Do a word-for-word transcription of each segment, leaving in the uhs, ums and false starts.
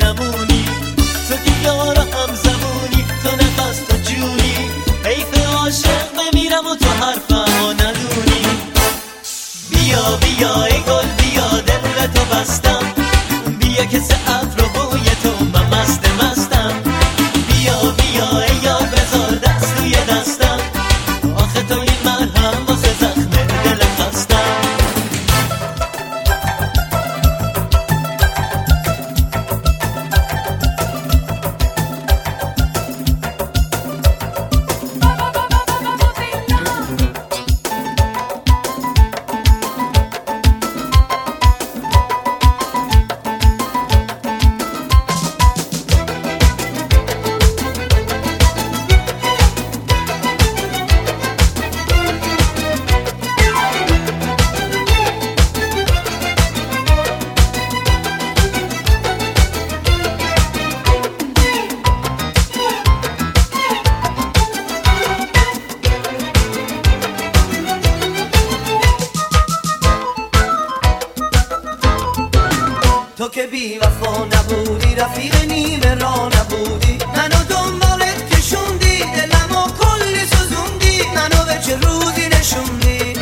نمونی، تو دیار هم زمونی، تو نفس تو جونی، حیف عاشق بمیرم و تو حرفمو ندونی. بیا بیا ای گل بیا دل تو بستم، بیا که سعف رو بوی تو من مست مستم. بیا بیا ای یار بذار دست توی دستم، آخه تو این مرهم واسه زخم دل خستم. تو که بی وفا نبودی، رفیق نیمه را نبودی، منو دنبالت کشوندی، دلمو کلی سوزوندی، منو به چه روزی نشوندی.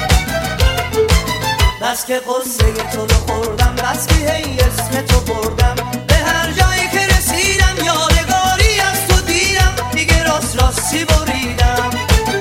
بس که قصه تو رو خوردم، بس که هی اسم تو بردم، به هر جایی که رسیدم یادگاری از تو دیدم، دیگه راست راستی بریدم.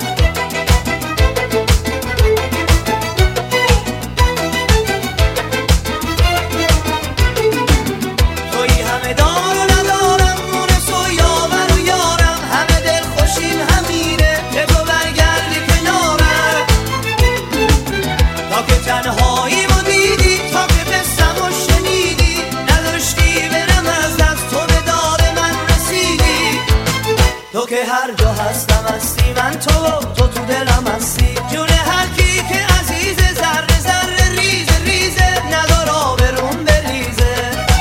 تو که هر جا هستم هستی، من تو تو تو دلم هستی، جون هر کی که عزیزه، ذره ذره ریزه ریزه، ندار آبرون بریزه.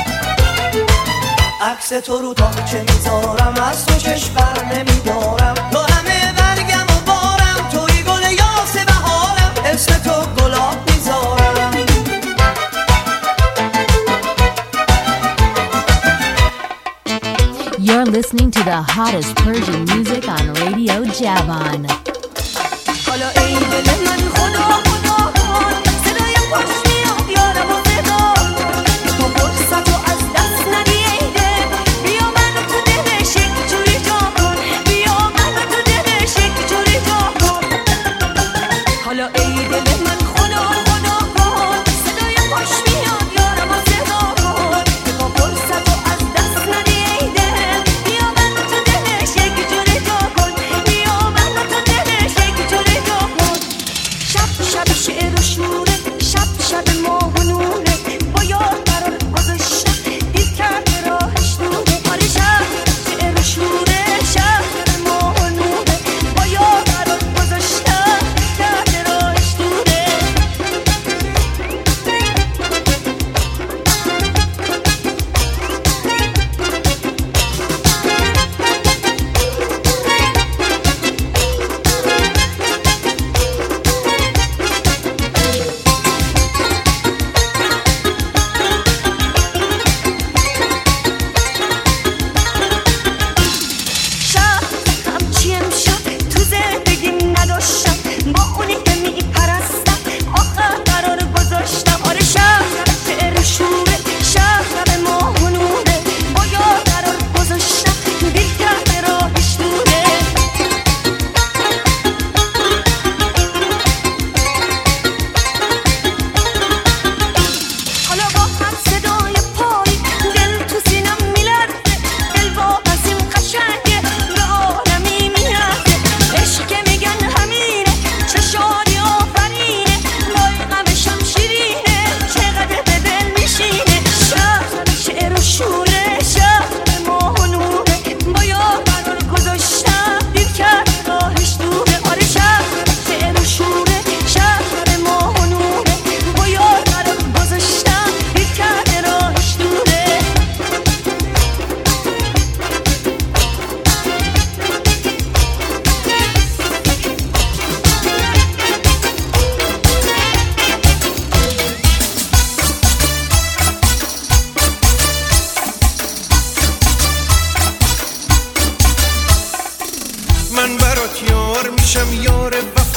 عکس تو رو تا چه میذارم، از تو چشم بر نمیدارم، تو همه برگم و بارم، توی گل یاس بهارم، اسم تو گلاب میذارم. You're listening to the hottest Persian music on Radio Javan. حالا ای دل من خدا خدا کن، صدای خوش میاد یارم و صدا، تو فرصت رو از دست ندی ای دل، بیا منو تو دلش یک جوری جا کن، بیا منو تو دلش یک جوری جا کن. حالا ای دل من خدا خدا کن، صدای خوش میاد یارم و صدا کن، تو فرصت رو از دست ندی ای دل، بیا منو تو دلش یک جوری جا کن، بیا منو تو دلش یک جوری جا کن. شب شب شعر و شوره، شب شب ماه و نوره، با یار قرار گذاشتم دید کرده راهش دوره. آره شب شعر و شوره، شب ماه و نوره، با یار قرار گذاشتم دید کرده راهش دوره.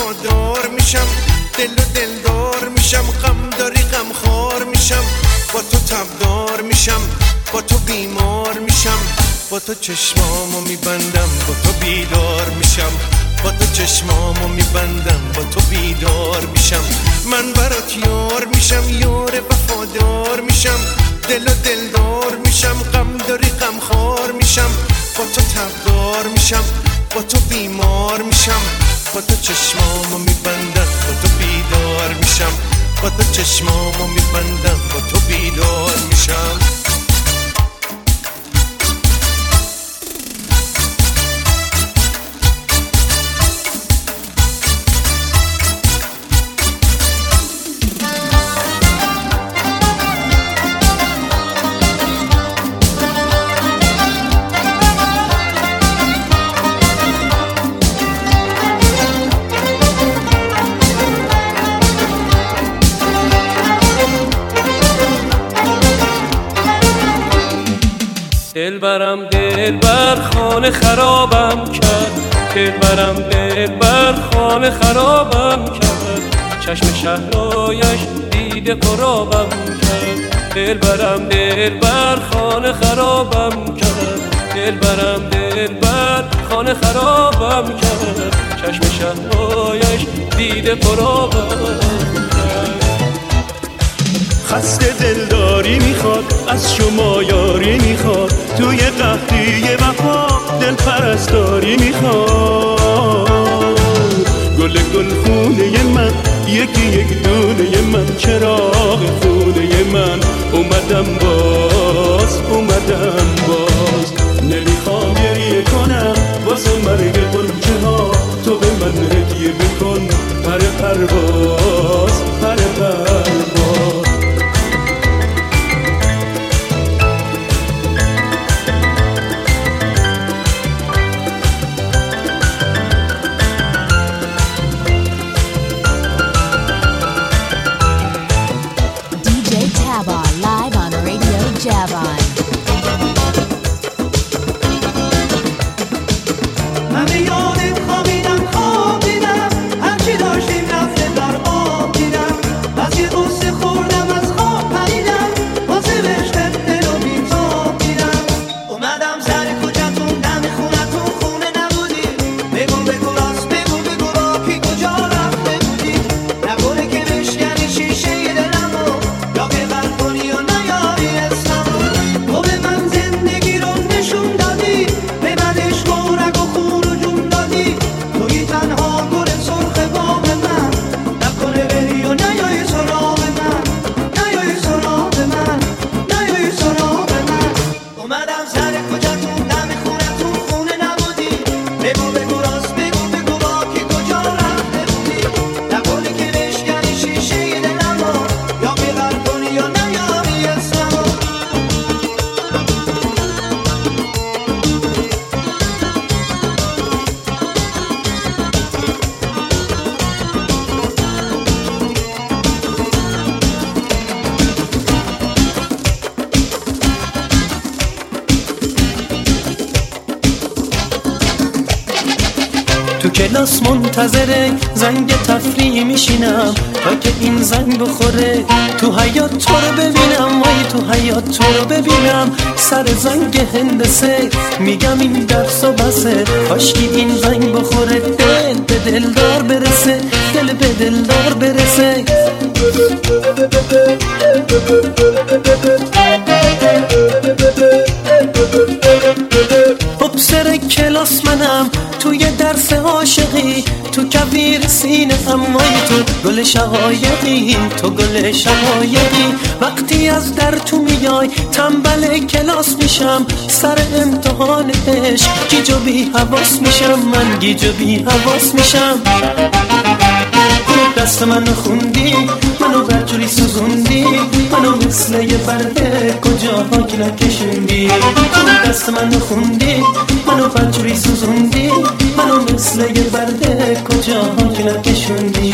وفادار میشم، دل و دلدار میشم، غم داری غم خار میشم، با تو تبدار میشم، با تو بیمار میشم، با تو چشمامو میبندم، با تو بیدار میشم، با تو چشمامو میبندم، با تو بیدار میشم. من برات یار میشم، یار وفادار میشم، دل و دلدار میشم، غم داری غم خار میشم، با تو تبدار میشم، با تو بیمار میشم، با تو چشمامو میبندم، با تو بیدار میشم، با تو چشمامو میبندم، با تو بیدار میشم. دل برم دل بر خانه خرابم کرد، دل برم دل بر خانه خرابم کرد، چشم شهرایش دیده پرابم کرد. دل برم دل بر خانه خرابم کرد، دل برم دل بر خانه خرابم کرد، چشم شهرایش دیده پرابم کرد. خسته دلداری میخواد، از شما یاری میخواد، توی قحطی وفا دل پرستاری میخواد. گل گل خونه من، یکی یک دونه من، چراغ خونه من، اومدم باز اومدم باز. نمیخوام گریه کنم واسه مرگ غنچه ها، تو به من هدیه بکن پر پرواز پر پرواز. Live on Radio Javon. من به یادت خوابیدم خوابیدم، هرچی داشتیم رفته در آب دیدم، از یه قصه خوردم از خواب پریدم، واسه بهشتت دل و بیتاب دیدم. اومدم سر کجاتون دم خونتون خونه نبودی، بگو بگو راست بگو بگو راکی کجا رفته بودی، نکنه که بشکنی شیشه دلمو یا که غرق کنی و نیاری اسممو. تو به من زندگی رو نشون دادی، به من عشق و رگ و خون و جون دادی، توی تنها گل سرخ باغ من، نکنه بری و نیایی سراغ من، نیایی سراغ من، نیایی سراغ من. اومدم سر کجاتون دم خونتون خونه نبودی، بگو بگو راست بگو بگو با کی کجا رفته بودی، نکنه که بشکنی شیشه دلمو یا که غرق کنی یا نیاری اسممو. تو کلاس منتظره زنگ تفریح میشینم تا که این زنگ بخوره، تو حیاط تو رو ببینم، وای تو حیاط تو رو ببینم، سر زنگ هندسه میگم این درس و بسه، کاشکی این زنگ بخوره، دل به دلدار برسه، دل به دلدار برسه. سر کلاس منم توی درس عاشقی، تو کویر سینه امای تو گل شقایقی، تو گل شقایقی. وقتی از در تو میای تنبل کلاس میشم، سر امتحان عشق گیج و بی حواس میشم، من گیج و بی حواس میشم. دست منو خوندی، منو برجوری سوزوندی، منو مثل یه برده کجا پاک نکشوندی. دست منو خوندی، منو برجوری سوزوندی، منو مثل یه برده کجا پاک نکشوندی.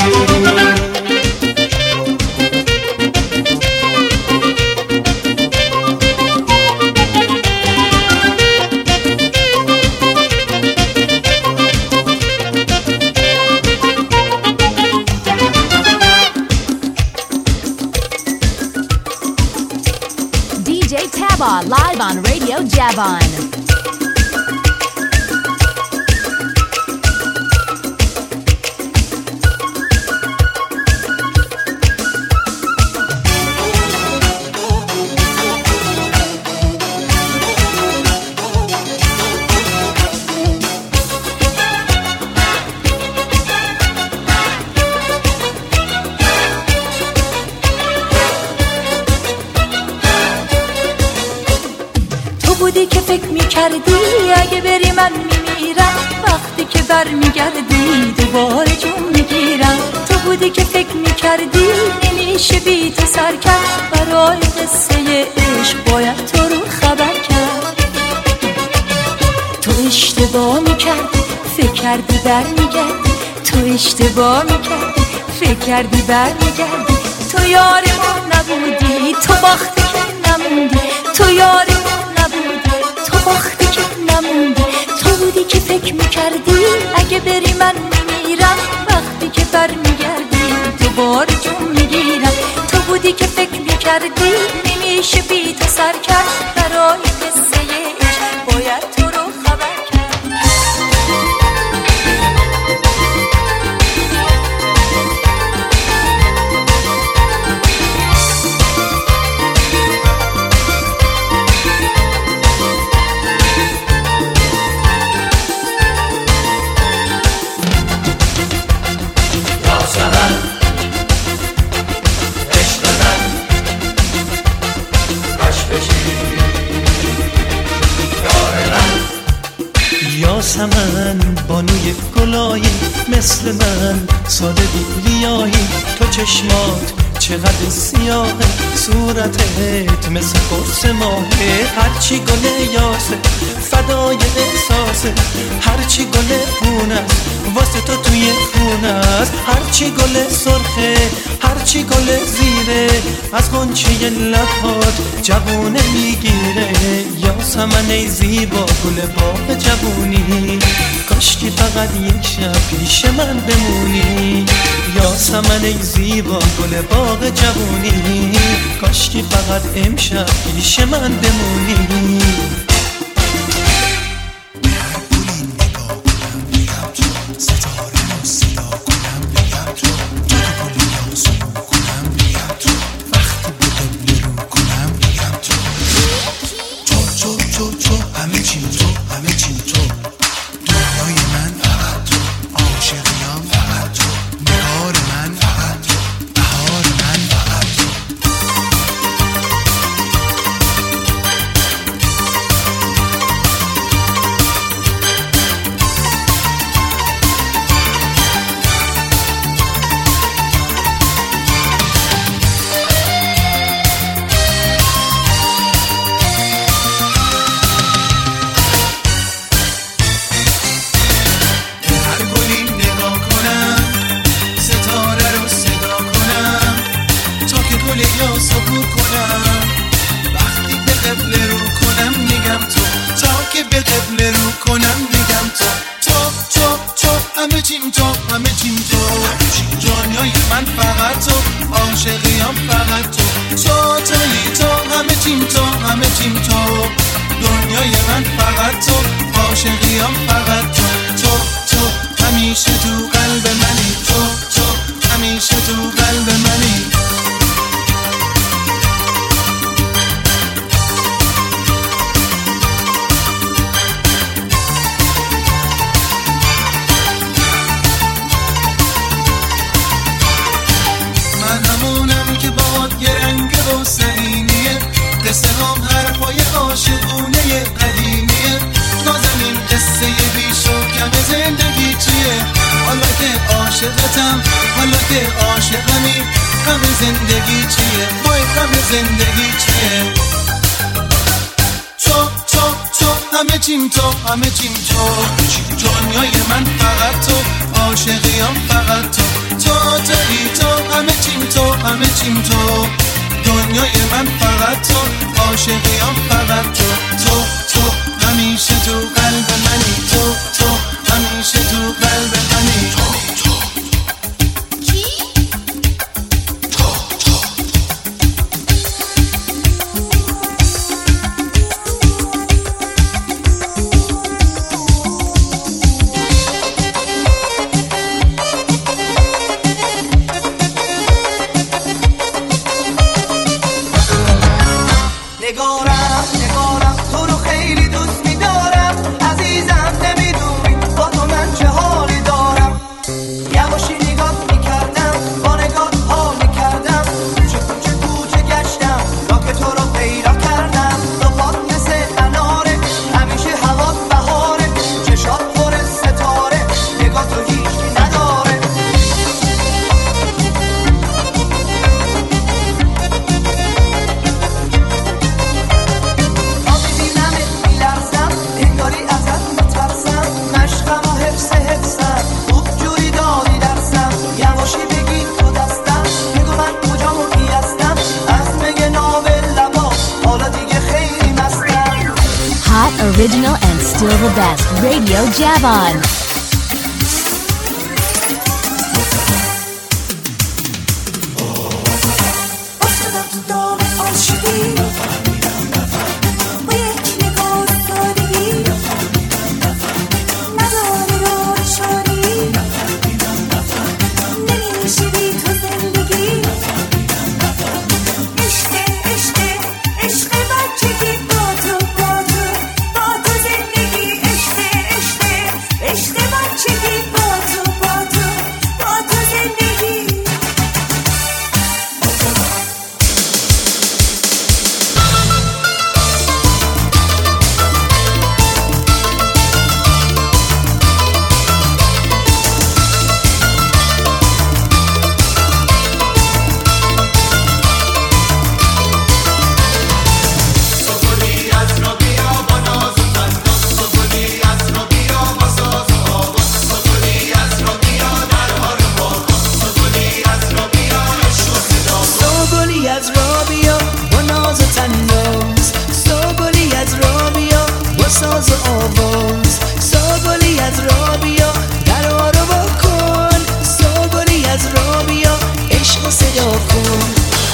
Java live on Radio Javon. بودی که فکر میکردی اگه بری من میمیرم، وقتی که بر میگردی دوباره جون میگیرم. تو بودی که فکر میکردی نمیشه بی تو سر کرد، برای قصه عشق باید تو رو خبر کرد. تو اشتباه میکردی فکر کردی بر میگردی، تو اشتباه میکردی فکر کردی بر میگردی. تو یار ما نبودی، تو باختی که نموندی، تو یار ما نبودی، تو باختی که نموندی. تو بودی که فکر میکردی اگه بری من میمیرم، وقتی که بر میگردی دوباره جون میگیرم. تو بودی که فکر میکردی نمیشه بی تو سر کرد، برای قصه عشق باید تو رو خبر کرد. یاسمن بانوی گلایی مثل من ساده بیلیایی. تو چشمات چقدر سیاهه، صورتت مثل قرص ماهه. هرچی گل یاسه فدای احساسه، هرچی گل خونه واسه تو توی خونه است. هرچی گل سرخه هرچی گل زیره، از غنچه لبات جوونه میگیره. یاسمن ای زیبا گل باغ جوونی، کاشکی فقط یک شب پیش من بمونی. یاسمن ای زیبا گل باغ جوونی، کاشکی فقط امشب پیش من بمونی. یواشی نگاه میکردم با نگاه ها میکردم کوچه کوچه کوچه گشتم تا که تو رو پیدا کردم تو پاک مثل اناره همیشه هوا بهاره چشات پر ستاره نگاه تو هیچ نداره تا ببینمت میلرزم انگاری ازت میترسم مشقم و حفظ حفظم خوب جوری دادی درسم یواشی بگی تو دستم بگو من کجا و کی هستم از مگه ناب لبا حالا دیگه خیلی مستم Hot, original, and still the best. Radio Javon. افتادم تو دام عاشقی با یک نگاه سادگی نداره راه شادی نمیشه بی تو زندگی عشق عشق عشق بچگی با تو با تو با تو زندگی عشق عشق عشق بچگی با تو با تو با تو زندگی سوگلی از را بیا با ناز و تناز سوگلی از را بیا با ساز و آواز سوگلی از را بیا درها رو با کن سوگلی از را بیا عشق و صدا کن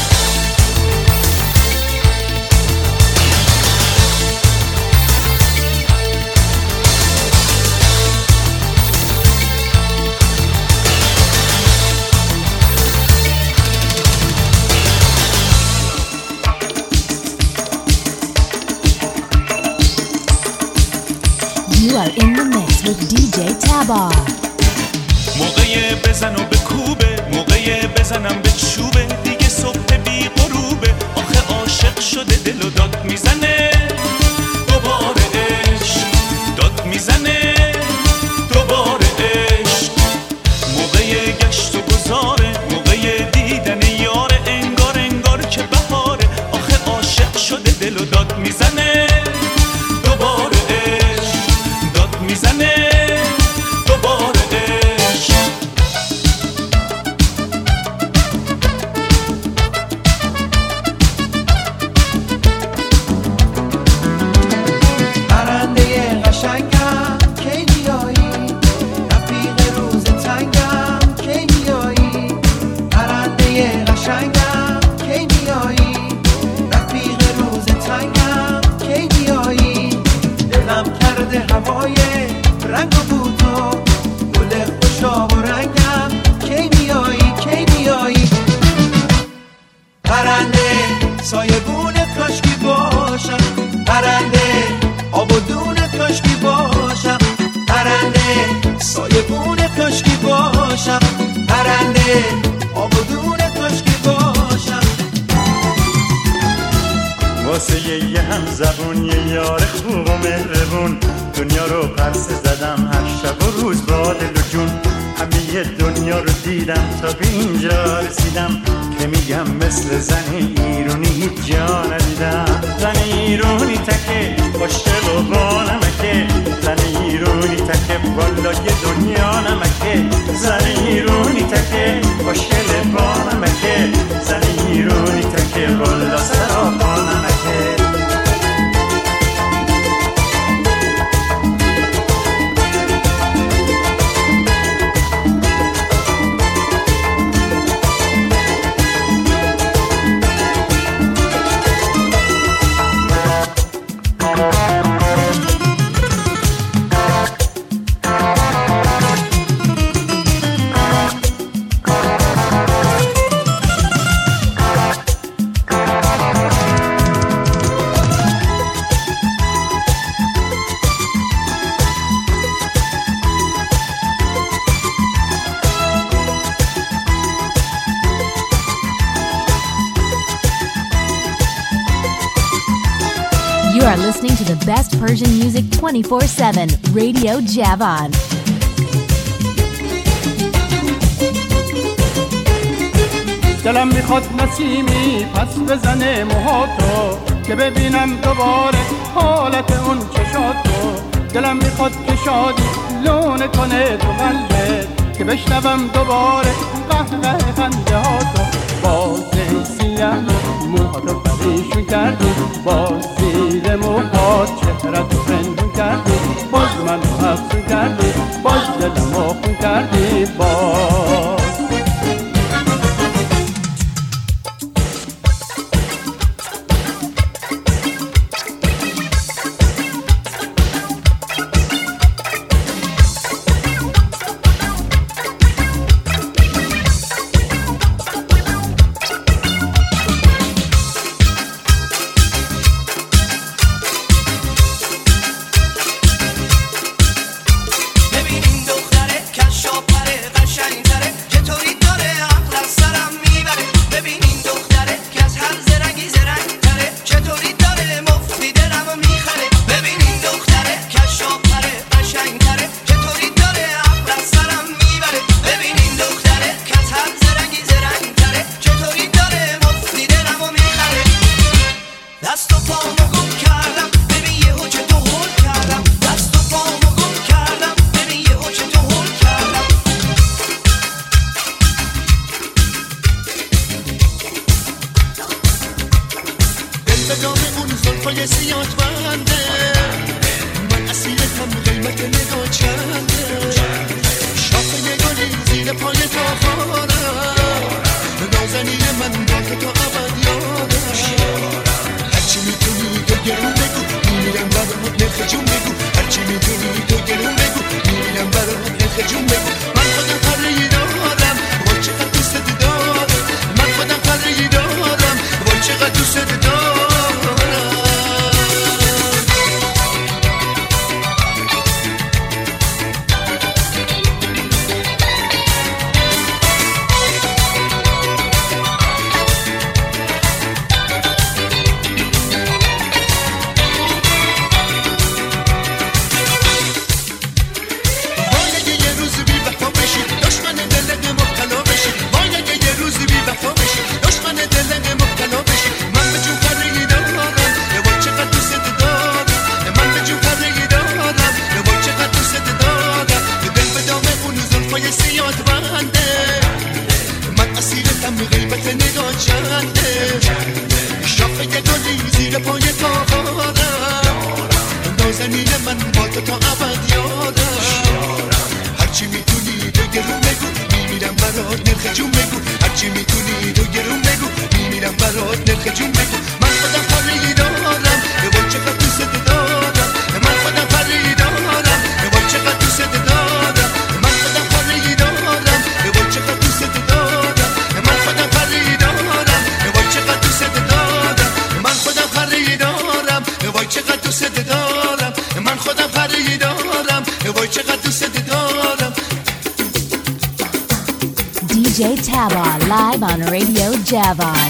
You are in the mix with دی جی Tabar. موقع بزن و به کوبه موقع بزنم به چوبه دیگه صبح بی غروبه آخه عاشق شده دل و داد میزنه دوباره عشق داد میزنه دوباره عشق موقع گشت و گذاره موقع دیدن یاره انگار انگار که بهاره آخه عاشق شده دل و داد میزنه دوباره عشق داد میزنه دوباره عشق پرنده قشنگم کی میایی رفیق روز تنگم کی میایی پرنده قشنگم کی میایی رفیق روز تنگم کی میایی دلم کرده هوای رنگ و بوتو گل خوشا و رنگم کی میایی کی میایی پرنده سایبون کاشکی باشم پرنده آب و دون کاشکی باشم پرنده سایبون کاشکی باشم پرنده آب و دون کاشکی باشم واسه یه هم زبون یه یار خوب و مهربون دنیا رو پرسه زدم هر شب و روز با دل و جون همه دنیا رو دیدم تا به اینجا رسیدم که میگم مثل زن ایرونی هیچ جا ندیدم زن ایرونی تکه خوشگل و با نمکه زن ایرونی تکه والا یه دنیا نمکه زن ایرونی تکه خوشگل با نمکه زن ایرونی تکه والا سراپا نمکه are listening to the best Persian music twenty-four seven, Radio Javan. دلم میخواد نسیمی پس بزنه موهاتو که ببینم دوباره حالت اون چشاتو. دلم میخواد که شادی لونه کنه تو قلبت که بشنوم دوباره قهقه خنده هاتو. باز سیاه موهاتو پریشون کردی، باز زیر موهات چهرتو پنهون کردی، باز منو افسون کردی، باز دلمو خون کردی. باز D J Taba live on Radio Javan.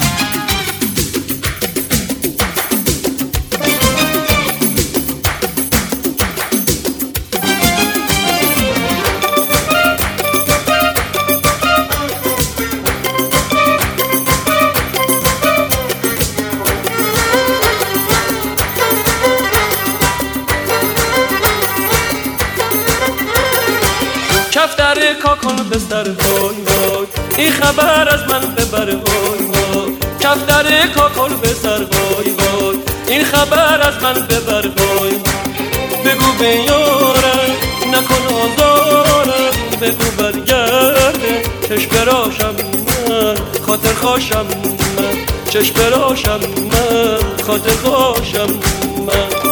کفتر کاکل بستر وای وای این خبر از من ببر وای وای. کفتر کاکل بستر وای وای این خبر از من ببر وای. بگو به یارم نکن آزارم، بگو برگرده چشم براشم من خاطر خوشم من، چشم براشم من خاطر خوشم من.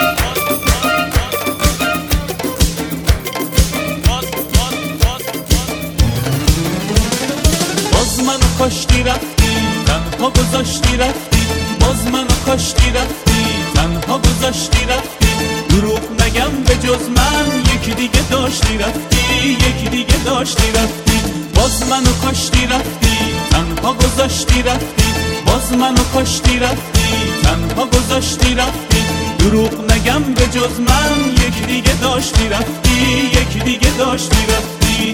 منو کاشتی رفتی تنها گذاشتی رفتی، باز منو کاشتی رفتی تنها گذاشتی رفتی. دروغ نگم به جز من یکی دیگه داشتی رفتی، یکی دیگه داشتی رفتی. باز منو کاشتی رفتی تنها گذاشتی رفتی، باز منو کاشتی رفتی تنها گذاشتی رفتی. دروغ نگم به جز من یکی دیگه داشتی رفتی، یکی دیگه داشتی رفتی.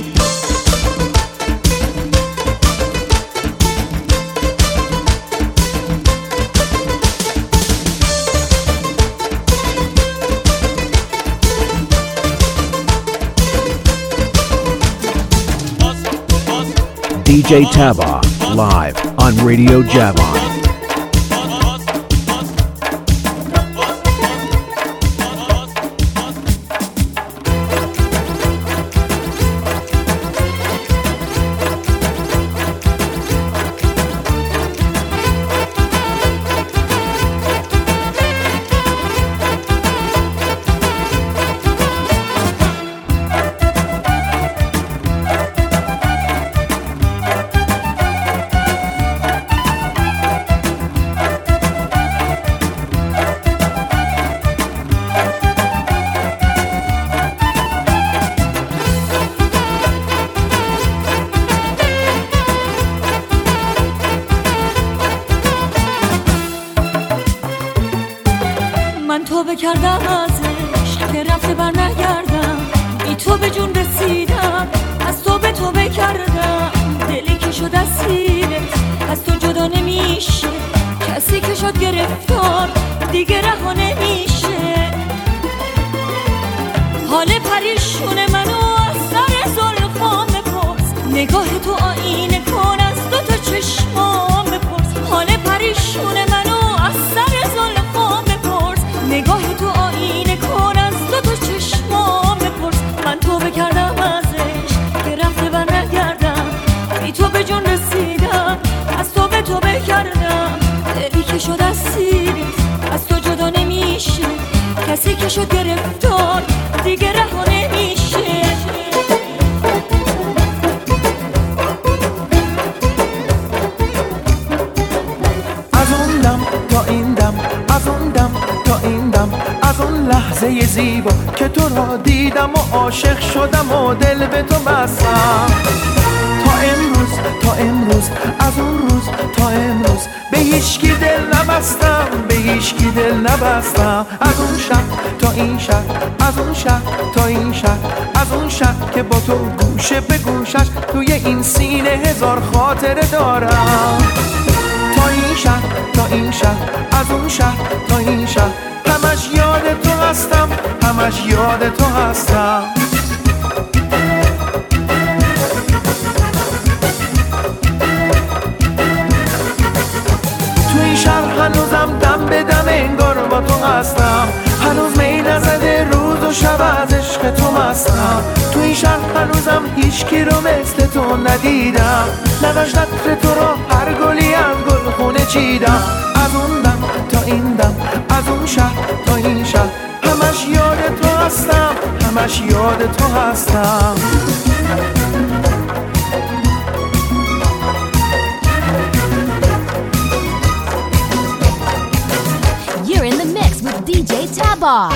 دی جی Taba live on Radio Javon. توبه کردم ازش که رفته بر نگردم، بی تو به جون رسیدم، از تو به توبه کردم. دلی که شد اسیرت از تو جدا نمیشه، کسی که شد گرفتار دیگه رها نمیشه. حال پریشون منو از سر زلفام بپرس، نگاه تو آینه کن از دو تا چشمام بپرس. حال پریشون منو از سر زلفام بپرس، نگاه تو آینه کن از دو تا چشمام بپرس. من توبه کردم ازش که رفته بر نگردم، بی تو به جون رسیدم، از تو به توبه کردم. دلی که شد اسیرت از تو جدا نمیشه، کسی که شد گرفتار دیگه رها نمیشه. از اون دم تا این دم، از اون دم تا این دم، از اون لحظه زیبا که تو را دیدم و عاشق شدم و دل به تو بستم. تا امروز تا امروز از اون روز تا امروز به هیچکی دل نبستم، به هیچکی دل نبستم. از اون شب تا این شب، از اون شب تا این شب، از اون شب که با تو گوشه به گوشش توی این سینه هزار خاطره دارم. تا این شب تا این شب، از اون شب تا این شب، همش یاد تو هستم، همش یاد تو هستم. تو این شهر هنوزم دم به دم انگار با تو هستم، هنوز می نزده روز و شب از عشق تو مستم. تو این شهر هنوزم هیچکی رو مثل تو ندیدم، نداشت عطر تو رو هر گلی از گل خونه چیدم. از اون دم تا این دم، از اون شهر تا این شهر، همش یاد تو هستم، همش یاد تو هستم. You're in the mix with دی جی Taba.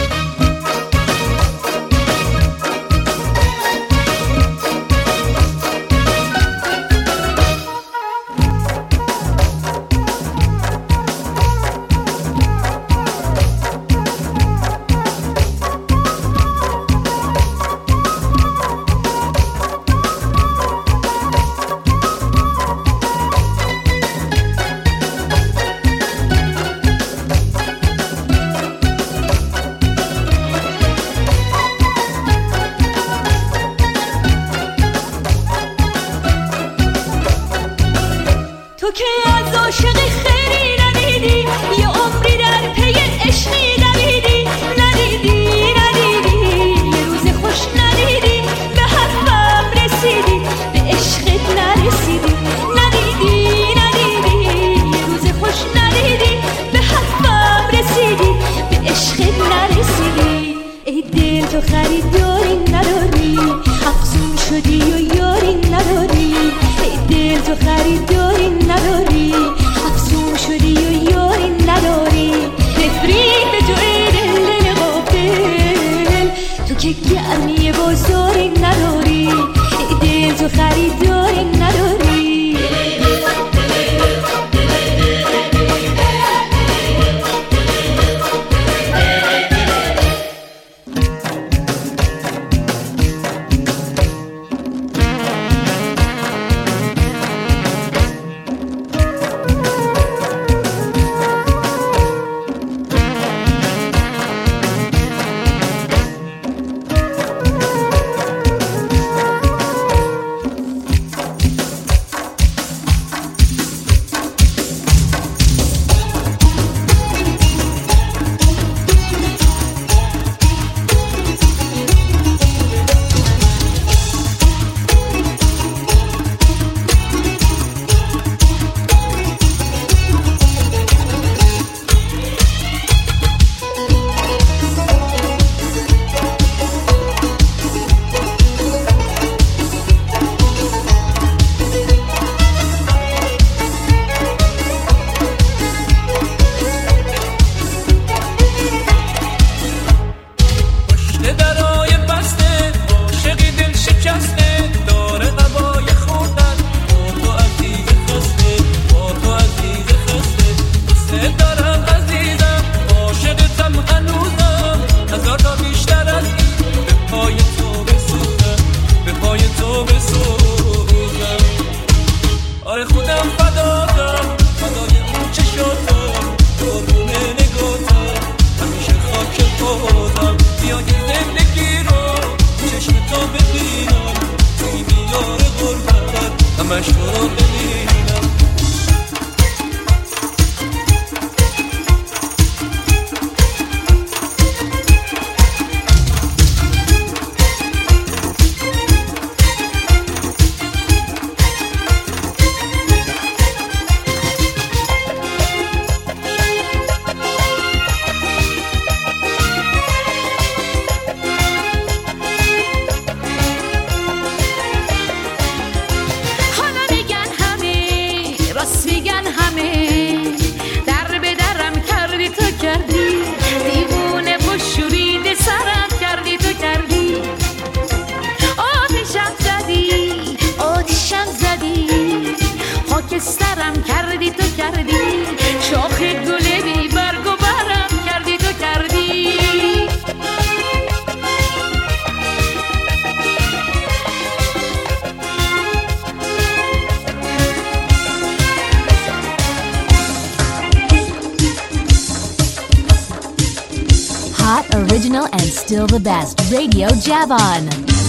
تو که از عاشقی خیلی ندیدی، یه عمری در پی عشقی دویدی، ندیدی ندیدی یه روز خوش ندیدی، به حرفم رسیدی به عشقت نرسیدی. ندیدی ندیدی یه روز خوش ندیدی، به حرفم رسیدی به عشقت نرسیدی. ای دل تو خریداری نداری، افسون شدی و یاری نداری. ای دل تو خریداری نداری، افسون شدی و یاری نداری. نفرین به تو ای دل دل غافل، تو که گرمی بازاری نداری. ای دل تو خریداری نداری. آره خودم فدادم، فدای اون چشاتم، قربون نگاتم، همیشه خاک پاتم. بیا یه زندگی رو چشم تا ببینم، توی میار غربت همش تو رو ببینم. سرم کردی تو کردی، شاخ گل بی برگ و برم کردی تو کردی. Hot, original, and still the best. Radio Javon.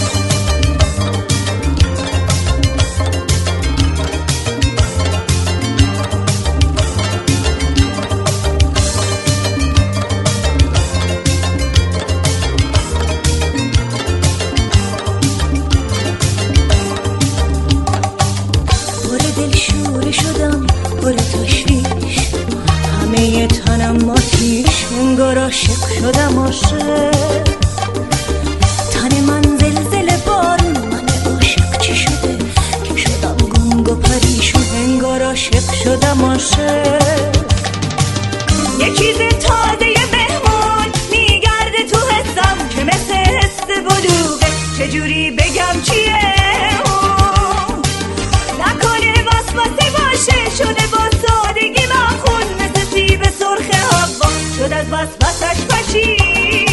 انگار عاشق شدم عاشق، تن من زلزله بارون، من عاشق چی شده که شدم گنگ و پریشون. انگار عاشق شدم عاشق، یه چیز تازه مهمان میگرده تو حسم که مثل حس بلوغه، چجوری بگم چیه نکنه وسوسه باشه، شده با سادگی من خون مثل سیب سرخ هوا، شد از وسوسش پشیمون.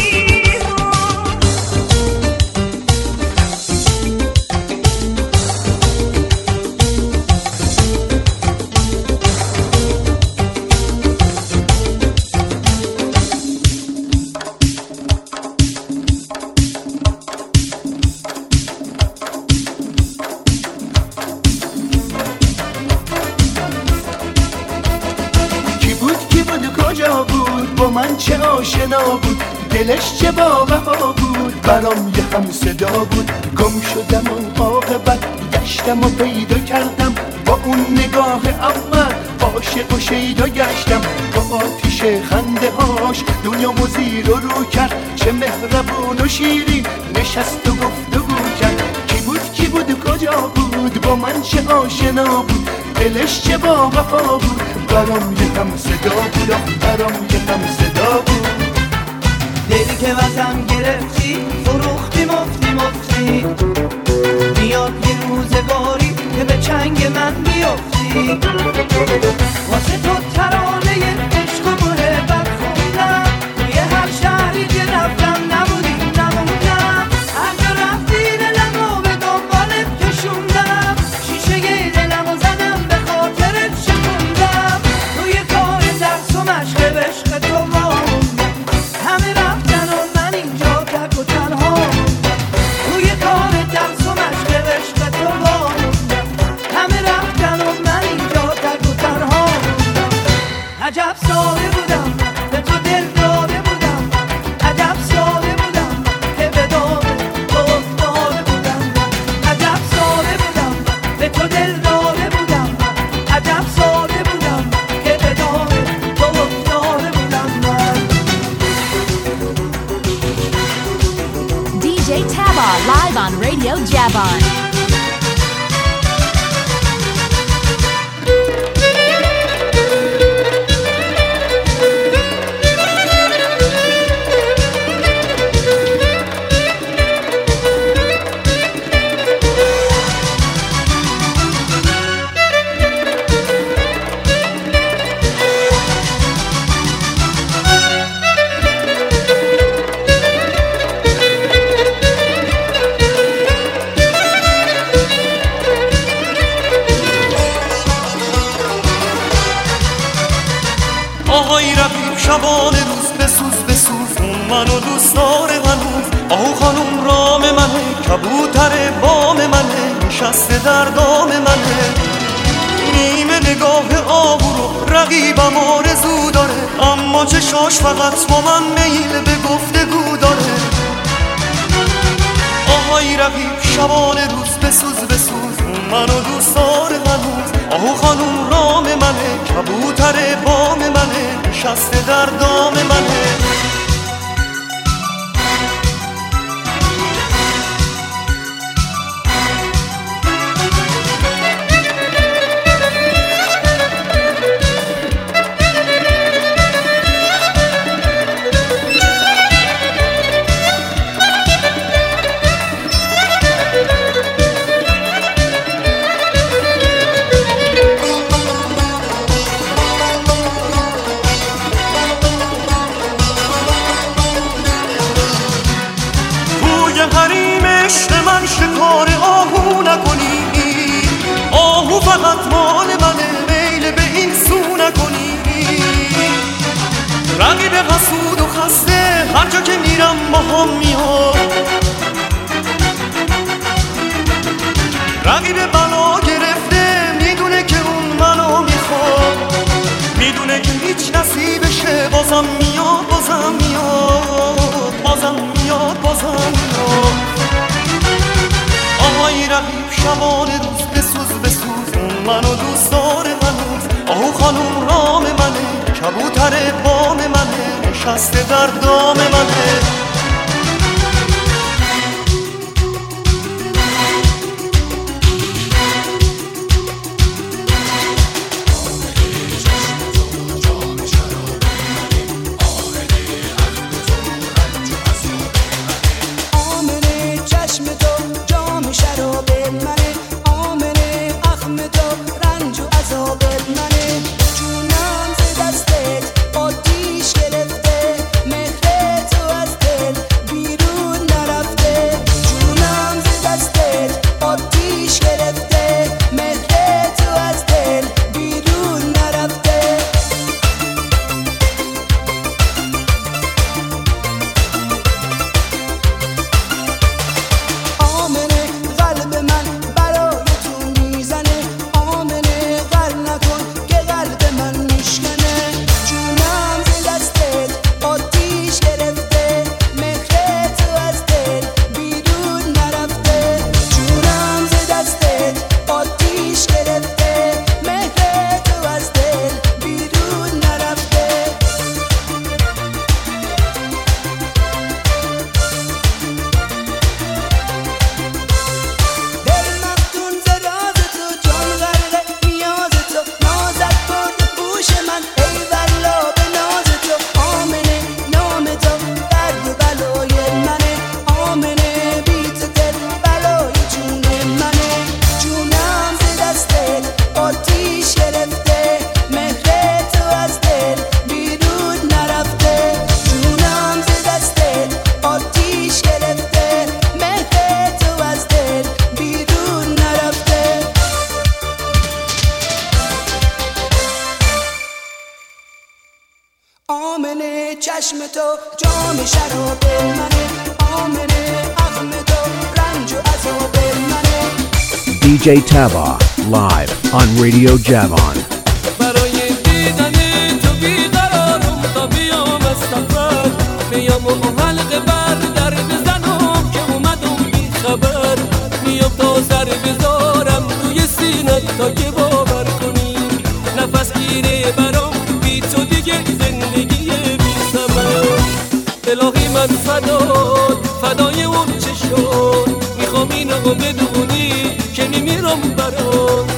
من چه آشنا بود، دلش چه با وفا بود، برام یه هم صدا بود. گم شدم اون عاقبت، گشتم و پیدا کردم، با اون نگاه اول عاشق و شیدا گشتم. با آتیش خنده هاش دنیامو زیر و رو کرد، چه مهربون و شیرین نشست و گفتگو کرد. کی بود کی بود و کجا بود، با من چه آشنا بود، دلش چه با وفا بود، برام یه هم صدا بود، برام یه هم صدا بود. دلی که وزم گرفتی فروختی مفتی مفتی، میاد یه روزگاری که به چنگ من بیفتی. واسه تو ترانه عشق و محبت خوندم، توی هر شهری که رفتم نبودی نموندم. هر جا رفتی دلمو به دنبالت کشوندم، شیشه دلمو زدم به خاطرت شکوندم. توی کار درس و مشق عشق تو موندم، همه رفتن و من اینجا تک و تنها موندم. توی کار درس و مشق عشق تو موندم، همه رفتن و من اینجا تک و تنها موندم. عجب ساده بودم به تو دل داده بودم، عجب ساده بودم که به دام تو افتاده بودم. عجب ساده بودم به تو دل داده بودم، عجب ساده بودم که به دام تو افتاده بودم من. D J Taba live on Radio Javon. شبانه روز بسوز بسوز اون منو دوست داره هنوز. آهو خانوم رام منه، کبوتر بام منه، نشسته در دام منه. نیمه نگاه آهو رو رقیبم آرزو داره، اما چشاش فقط با من میل به گفتگو داره. آهای رقیب شبانه روز بسوز بسوز اون منو دوست داره هنوز. آهو خانوم رام منه، کبوتر بام منه، نشسته در دام منه. شکار آهو نکنی، آهو فقط مال منه، میل به این سو نکنی. رقیب حسود و خسته هر جا که میرم با هم میاد، رقیب بلا گرفته میدونه که اون منو میخواد، میدونه که هیچ نصیبشه، بازم میاد بازم میاد بازم میاد بازم میاد. آهای رقیب شبانه روز بسوز بسوز اون منو دوست داره هنوز. آهو خانوم رام منه، کبوتر بام منه، نشسته در دام منه. آمنه چشم تو جام شراب منه، آمنه اخم تو رنج و عذاب منه. دی جی Taba live on Radio Javan. برای دیدن تو بیقرارم تا بیام از سفر، بیام و حلقه بر در بزنم که اومدم بی خبر. میام تا سر بذارم روی سینت تا که باور کنی، نفس گیره برام بی تو دیگه زندگی بی ثمر. الهی من فدات فدای اون چشم، میخوام اینو بدونی که میمیرم برات.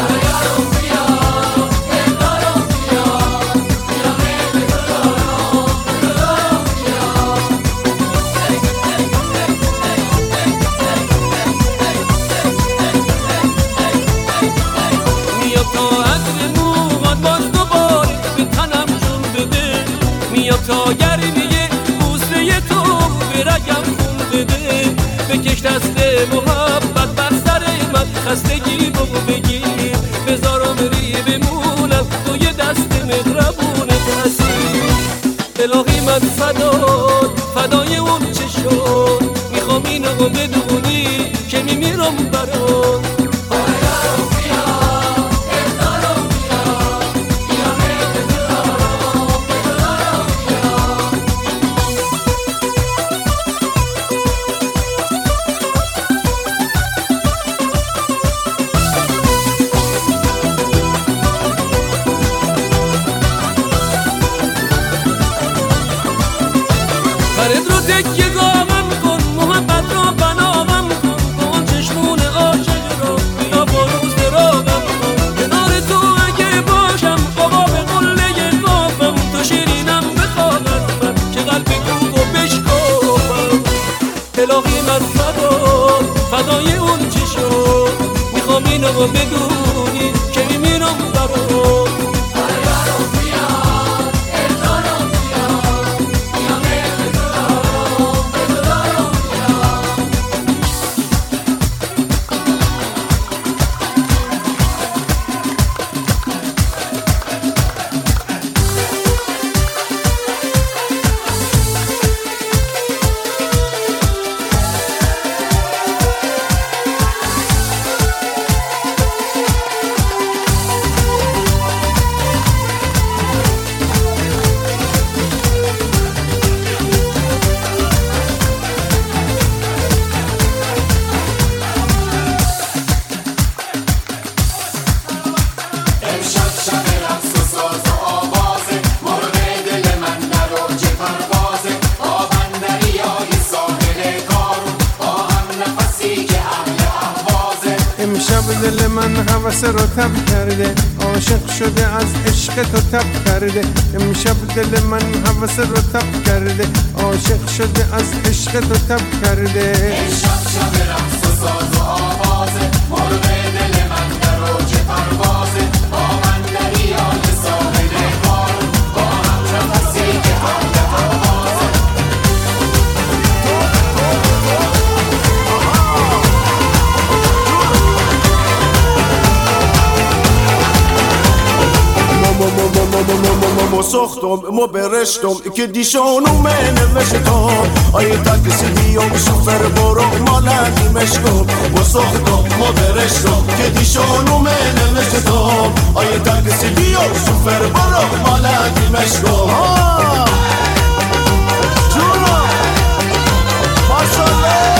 تا گرمیه بوسه تو به رگم خون بده، بکش دست محبت بر سر من، خستگی بگو بگیر بذارم ری بمونم تو یه دست مهربونت هستی. من فدای فدای اون چه شد میخوام اینو بدونی که میمیرم برات فرد رو تکیه گامم کن محبت رو بنامم کن با چشمون عاشق رو بیا بروز راغم کن کنار تو اگه باشم بابا به قله قافم تو شیرینم بخواد من که قلب کوب و بشکافم الهی من فدا فدای اون چی شد میخوام اینو بدونی که میمیرم برات دل من هوس رو تب کرده عاشق شده از عشق تو تب کرده امشب دل من هوس رو تب کرده عاشق شده از عشق تو تب کرده امشب شب رقص و ساز و آوازه مرغ دل من در اوج پروازه با من دریای ساحل قارون با هم نفسی که حمل پروازه مو ساختم مو برشتم که دیشانو من نوشتم آیه تاکسی بیام شوفر برو مالکی مشکم مو ساختم مو برشتم که دیشانو من نوشتم آیه تاکسی بیام شوفر برو مالکی مشکم جونا ماشالله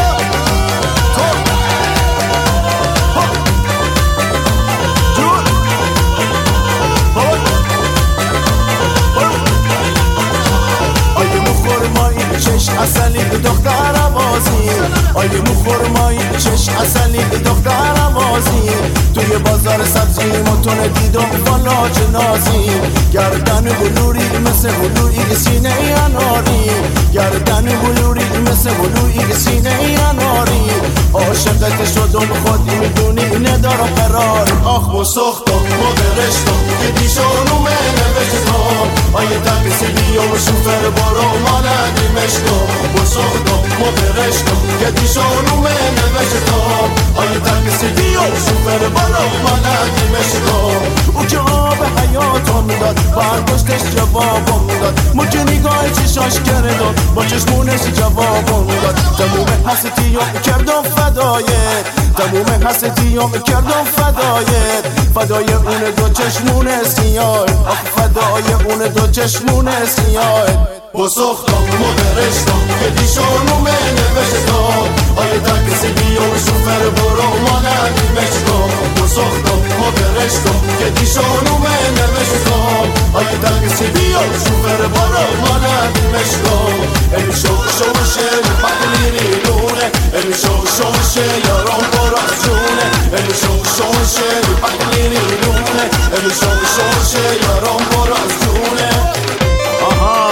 چش اصلی دختر بازی آیه مخورمایی چش اصلی دختر بازی توی بازار سبزی متون دیدم فلاج نازی گردن بلوری مثل بلوری سینه اناری گردن بلوری مثل بلوری سینه اناری عاشقت شدم خودی میدونی ندارم قرار آخ و سختم و برشتم که دیشانو من نوشتم آیه تاکسی بیام شوفر برو مالکی مشکم و سختم و برشتم که دیشانو من نوشتم آیه تاکسی بیام شوفر برو مالکی مشکم او که آب حیاتم داد برداشتش جوابم داد مجه نگاه چشاش کردم با چشمونش جوابم داد تموم حسیتیام کردم فدایت تموم حسیتیام کردم فدایت فدای اون دو چشمون سیاه آخ فدای اون دو چشمون سیاه با سختم و برشتم که دیشانو من نوشتم آیه تاکسی بیام شوفر برو مالکی مشکم با سختم و برشتم که دیشانو من نوشتم آیه تاکسی بیام شوفر برو مالکی مشکم ای شو شوشه بقلیری لونه ای شو شوشه یارم برا جونه ای شو شوشه بقلیری لونه ای شو شوشه یارم برا جونه آها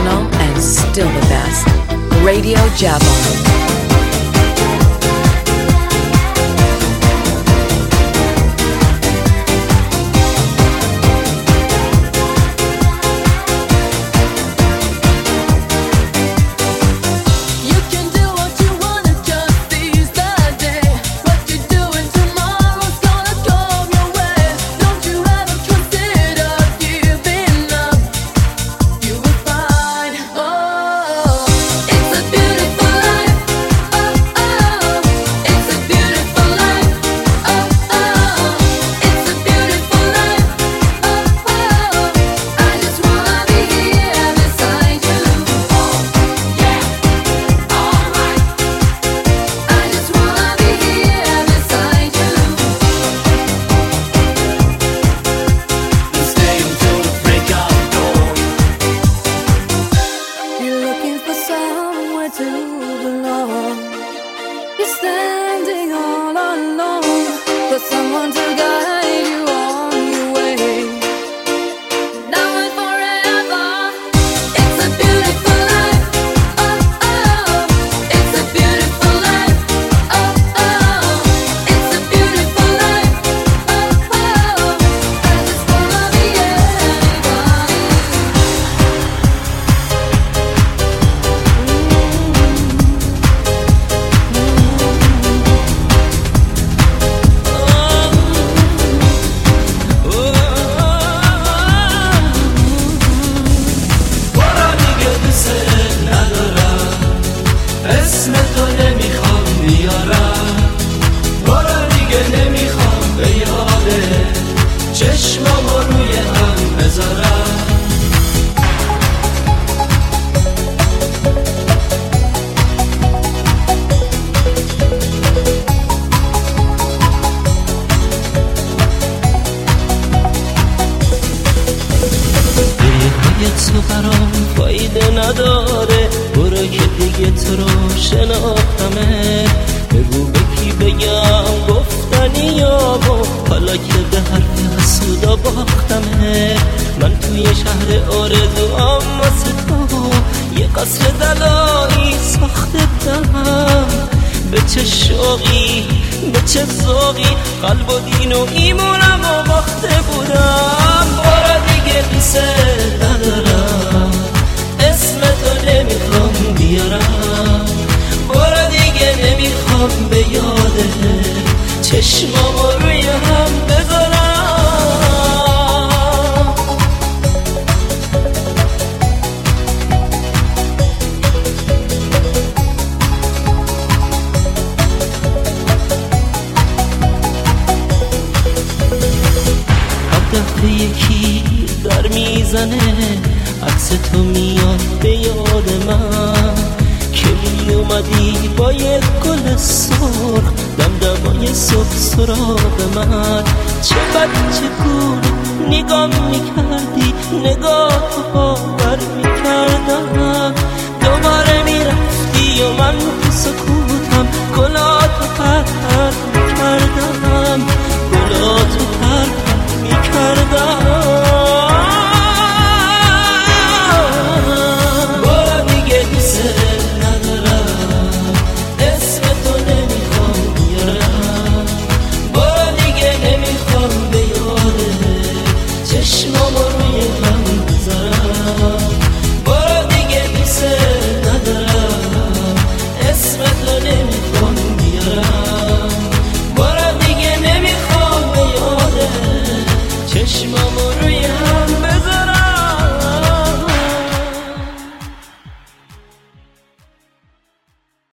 original and still the best. Radio Javon. چشم